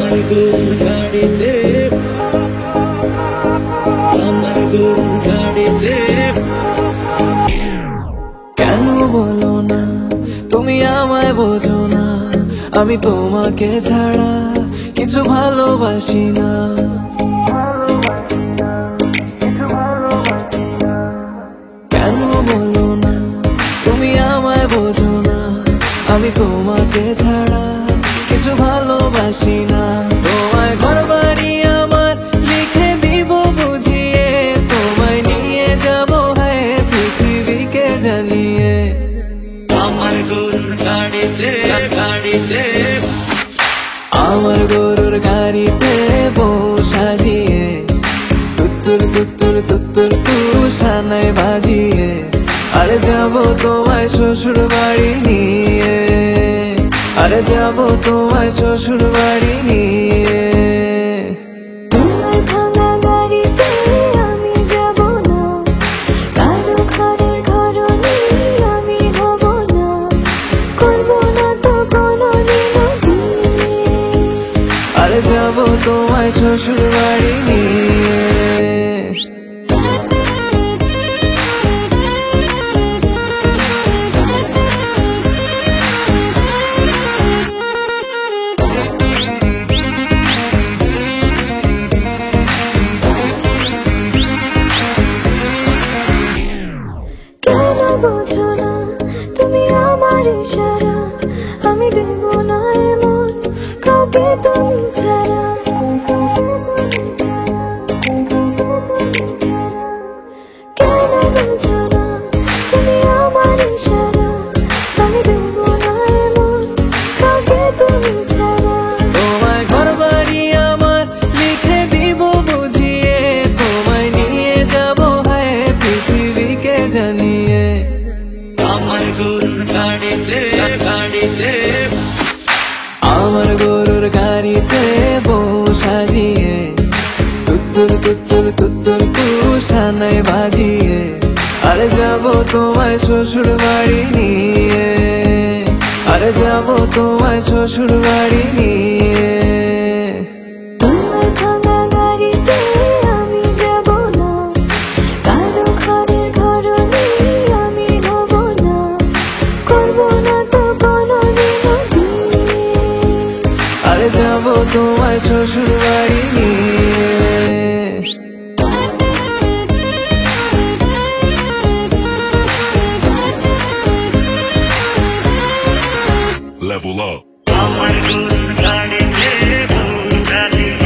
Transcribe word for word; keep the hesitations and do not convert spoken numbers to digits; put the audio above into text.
আমার গরুর গাড়িতে আমার গরুর গাড়িতে কেন বলো না তুমি আমায় বোঝো না আমি তোমাকে ছাড়া কিছু ভালোবাসি না কেন বলো না তুমি আমায় বোঝো না আমি তোমাকে ছাড়া কিছু ভালোবাসি না তোমায় ঘরবাড়ি আমার লিখে দিব বুঝিয়ে তোমায় নিয়ে যাব হ্যাঁ পৃথিবীকে জানিয়ে আমার গরুর গাড়িতে গাড়িতে আমার গরুর গাড়িতে বউ সাজিয়ে তুত্তুর তুত্তুর তুত্তুর তু সানাই বাজিয়ে আরে যাবো তোমায় শ্বশুর বাড়ি নিয়ে আরে যাবো তোমায় শ্বশুর বাড়ি নিয়ে তোমার ভাঙা গাড়িতে আমি যাব না কারো ঘরের ঘরনি আমি হব না করব না তো কোনোদিনও বিয়ে আরে যাবো তোমায় শ্বশুর বাড়ি নিয়ে কেন বোঝো না তুমি আমার ইশারা আমি দেব না এমন কাউকে তুমি ছাড়া কেন বোঝো না তুমি আমার ইশারা আমি দেব না এমন কাউকে তুমি ছাড়া তোমায় ঘরবাড়ি আমার লিখে দিব বুঝিয়ে তোমায় নিয়ে যাব হ্যাঁ পৃথিবীকে জানিয়ে আমার গরুর গাড়িতে গাড়িতে আমার গরুর গাড়িতে বউ সাজিয়ে তুত্তুর তুত্তুর তুত্তুর তু সানাই বাজিয়ে আরে যাবো তোমায় শ্বশুর বাড়ি নিয়ে আরে যাবো তোমায় শ্বশুর বাড়ি নিয়ে তোমার ভাঙা গাড়িতে আমি যাব না কারো ঘরের ঘরনি আমি হব না করব না তো কোনোদিনও বিয়ে আরে যাবো তোমায় শ্বশুর বাড়ি নিয়ে Level up. আমার গরুর গাড়িতে বউ সাজিয়ে